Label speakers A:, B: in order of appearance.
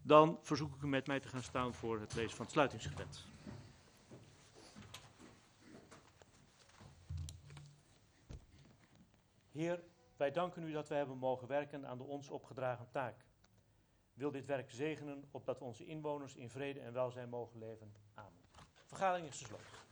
A: Dan verzoek ik u met mij te gaan staan voor het lezen van het sluitingsgebed. Heer, wij danken u dat wij hebben mogen werken aan de ons opgedragen taak. Wil dit werk zegenen, opdat onze inwoners in vrede en welzijn mogen leven. Amen. Vergadering is gesloten.